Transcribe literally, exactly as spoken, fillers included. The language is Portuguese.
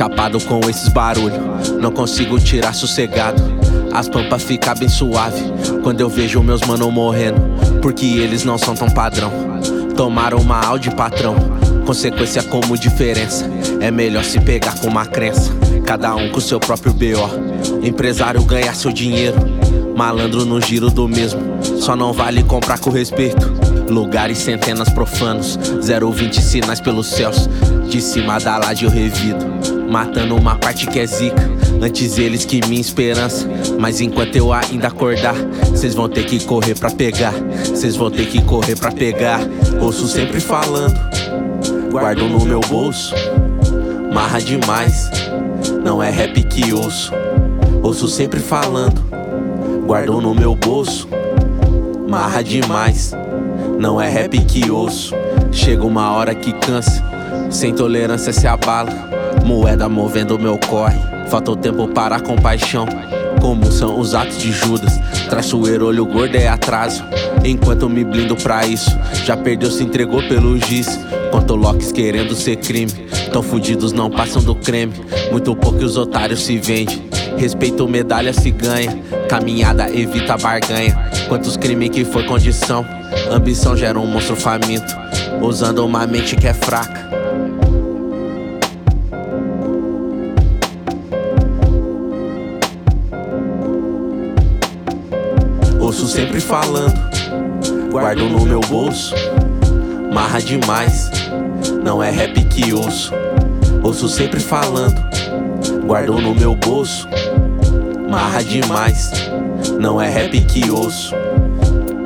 Chapado com esses barulhos, não consigo tirar sossegado. As pampas ficam bem suave quando eu vejo meus mano morrendo, porque eles não são tão padrão. Tomaram uma Audi, patrão, consequência como diferença. É melhor se pegar com uma crença, cada um com seu próprio B O. Empresário ganha seu dinheiro, malandro no giro do mesmo. Só não vale comprar com respeito. Lugares centenas profanos, zero vinte sinais pelos céus. De cima da laje eu revido, matando uma parte que é zica. Antes eles que minha esperança, mas enquanto eu ainda acordar, cês vão ter que correr pra pegar. Cês vão ter que correr pra pegar. Ouço sempre falando, guardo no meu bolso. Marra demais, não é rap que ouço. Ouço sempre falando, guardo no meu bolso. Marra demais, não é rap que ouço. Chega uma hora que cansa, sem tolerância se abala. Moeda movendo meu corre, falta o tempo para a compaixão. Como são os atos de Judas, traiçoeiro, olho gordo é atraso. Enquanto me blindo pra isso, já perdeu, se entregou pelo giz. Quanto Locks querendo ser crime, tão fudidos não passam do creme. Muito pouco os otários se vendem, respeito medalha se ganha. Caminhada evita barganha, quantos crimes que foi condição. Ambição gera um monstro faminto, usando uma mente que é fraca. Ouço sempre falando, guardo no meu bolso. Marra demais, não é rap que ouço. Ouço sempre falando, guardo no meu bolso. Marra demais, não é rap que ouço.